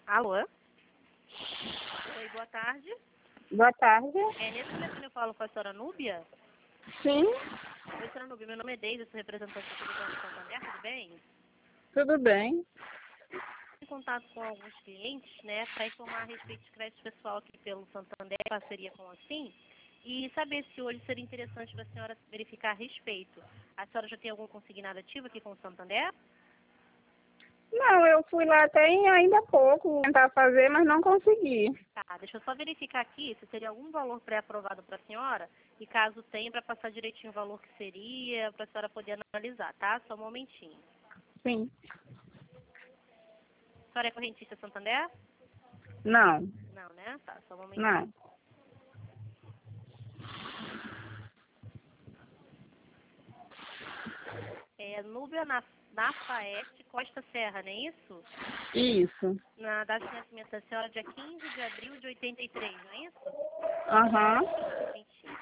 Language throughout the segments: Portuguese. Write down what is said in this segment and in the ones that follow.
Alô? Oi, boa tarde. Boa tarde. Nesse telefone eu falo com a senhora Núbia? Sim, Oi, senhora Núbia, meu nome é Deise, eu sou representante aqui do Banco Santander, tudo bem? tudo bem. Em contato com alguns clientes, né, para informar a respeito de crédito pessoal aqui pelo Santander, parceria com a Assim, e saber se hoje seria interessante para a senhora verificar a respeito. A senhora já tem algum consignado ativo aqui com o Santander? Não, eu fui lá até ainda há pouco tentar fazer, mas não consegui. Tá, deixa eu só verificar aqui se teria algum valor pré-aprovado para a senhora, e caso tenha, para passar direitinho o valor que seria, para a senhora poder analisar, tá? Só um momentinho. Sim. A senhora é correntista Santander? Não, Não, né? Tá, só um momentinho. não. Núbia na Faeste, Costa Serra, não é isso? Isso. Na data de nascimento da senhora, dia 15 de abril de 83, não é isso? Aham. Mentira.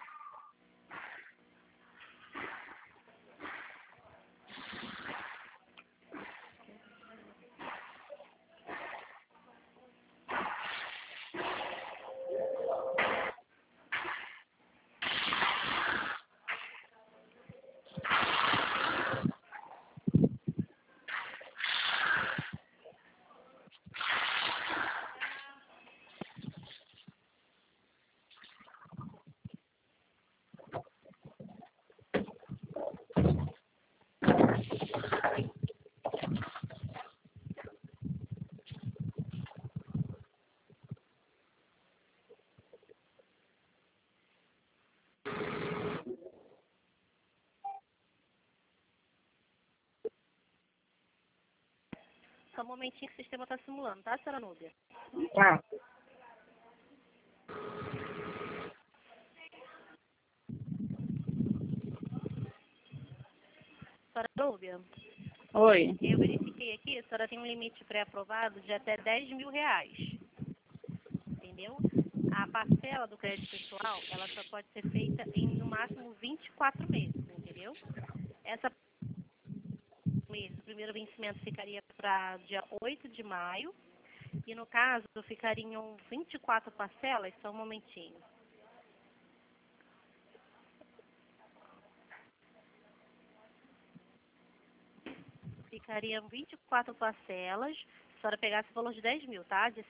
Só um momentinho que o sistema está simulando, tá, senhora Núbia? Tá. Senhora Núbia, Oi. eu verifiquei aqui, a senhora tem um limite pré-aprovado de até R$ 10.000, entendeu? A parcela do crédito pessoal, ela só pode ser feita em, no máximo, 24 meses, entendeu? Essa mês, o primeiro vencimento ficaria para dia 8 de maio, e no caso, ficariam 24 parcelas, só um momentinho. Ficariam 24 parcelas, se a senhora pegasse o valor de 10 mil, tá? De R$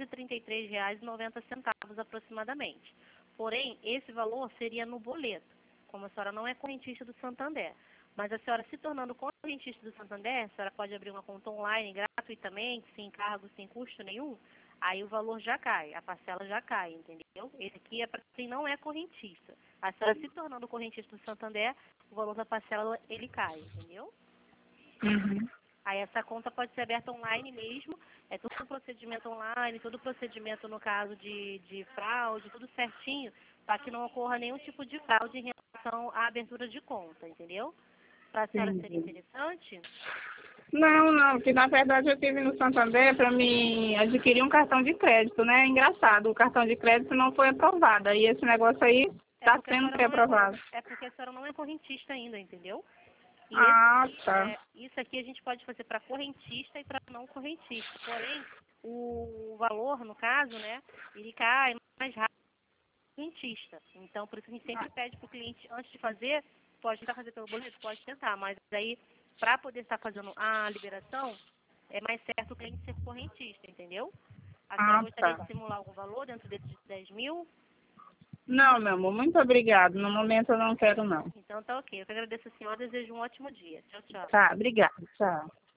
733,90 aproximadamente. Porém, esse valor seria no boleto, como a senhora não é correntista do Santander. Mas a senhora se tornando correntista do Santander, a senhora pode abrir uma conta online gratuitamente, sem encargo, sem custo nenhum, aí o valor já cai, a parcela já cai, entendeu? Esse aqui é para quem não é correntista. A senhora se tornando correntista do Santander, o valor da parcela ele cai, entendeu? Uhum. Aí essa conta pode ser aberta online mesmo, é todo um procedimento online, todo o procedimento no caso de fraude, tudo certinho, para que não ocorra nenhum tipo de fraude em relação à abertura de conta, entendeu? Para a senhora ser Entendi. interessante? Não, que na verdade eu tive no Santander para me adquirir um cartão de crédito, né? Engraçado, o cartão de crédito não foi aprovado. E esse negócio aí está Porque a sendo senhora não é, pré-aprovado. é porque a senhora não é correntista ainda, entendeu? E Ah, tá. isso aqui a gente pode fazer para correntista e para não correntista. Porém, o valor, no caso, né, ele cai mais rápido que o correntista. Então, por isso a gente sempre pede para o cliente, antes de fazer, pode tentar fazer pelo boleto? Pode tentar, mas aí, para poder estar fazendo a liberação, é mais certo o cliente ser correntista, entendeu? A senhora Ah, gostaria de tá. simular algum valor dentro desses 10 mil? Não, meu amor, muito obrigado. No momento eu não quero, não. Então tá ok. Eu que agradeço a senhora e desejo um ótimo dia. Tchau, tchau. Tá, obrigada. Tchau.